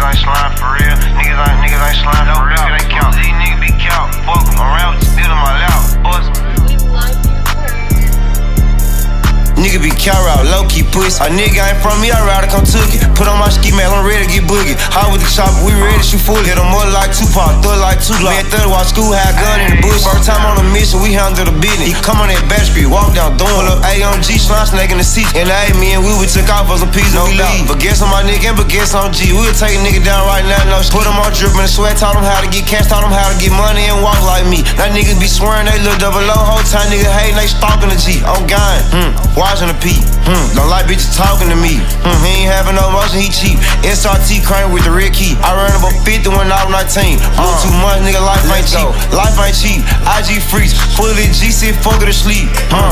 ain't slime for real. Niggas ain't slime for real. They count. These niggas be count. Fuck them around, still in my lap. Bust. Nigga be cow out, low-key pussy. A nigga ain't from me, I rather come took it. Put on my ski mask, I'm ready to get boogie. Hot with the chopper, we ready to shoot full. Hit him up like Tupac, throw it like Tupac. Man, third while school had a gun in the bush. First time on a mission, we handle the business. He come on that back street, walk down, pull up A-on-G, slime snake in the seat. And me and we took off for some pizza, no leave. But guess on my nigga and but guess on G. We'll take a nigga down right now, no. Put him on drippin' and sweat, taught him how to get cash, taught him how to get money and walk like me. Now niggas be swearing they look double low, whole time nigga hatin', they stalking the G. I'm gone, watching the P. Don't like bitches talking to me. He ain't having no motion, he cheap. SRT crane with the red key. I ran about 50 when I was 19. Blew 2 months, nigga, life ain't cheap. Life ain't cheap. IG freaks, fully G sit, fuck her to sleep.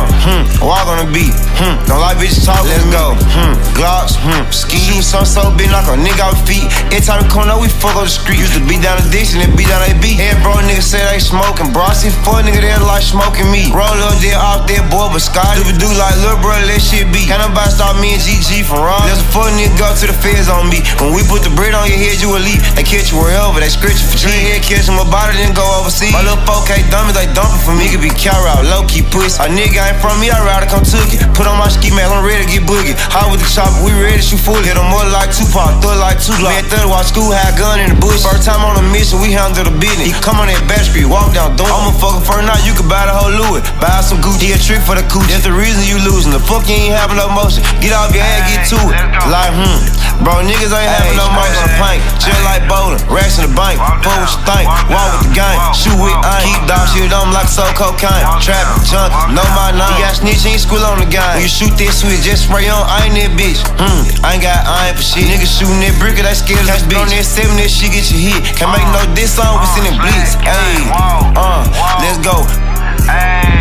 Walk on the beat. Don't like bitches talking to me. Let's go. Glocks, ski. Shoot some so big, knock a nigga off feet. Every time we come out, we fuck up the street. Used to beat down the dish and then beat down they beat. Head bro, nigga say they smoking. Bro, I see 4 nigga there like smoking me. Roll up there off there, boy, but Scott. If do like little bro, let shit be. Can't nobody stop me and GG from wrong. There's a fuck nigga go to the feds on me. When we put the bread on your head, you will leave. They catch you wherever, they scratch you for G. Head catch my body, then go overseas. My little 4K dummies, they dumping for me. Nigga be cow out, low-key pussy. A nigga ain't from me, I rather come took it. Put on my ski mask, I'm ready to get boogie. Hot with the chopper, we ready to shoot full. Hit him up like Tupac, throw it like Tupac. Man, third while school had a gun in the bush. First time on a mission, we handle the business. He come on that back street, walk down door. I'm a fucking first night, you can buy the whole Louis. Buy some Gucci, a trick for the coochie. That's the reason you losing. The fuck you ain't having no motion. Get off your head, get to it. Like, bro, niggas ain't having no motion on the paint. Chill like bowling, racks in the bank. Fuck what you think, walk with the gang. Shoot with iron, keep dog shit on like so cocaine. Trapping, junk, know my name. You got snitch, ain't school on the game. When you shoot that switch, just spray on, I ain't that bitch. I ain't got iron for shit. Niggas shooting that brick, they scared of this bitch. On that 7, that shit get you hit. Can't make no diss song, we sending blitz. Ayy, let's go.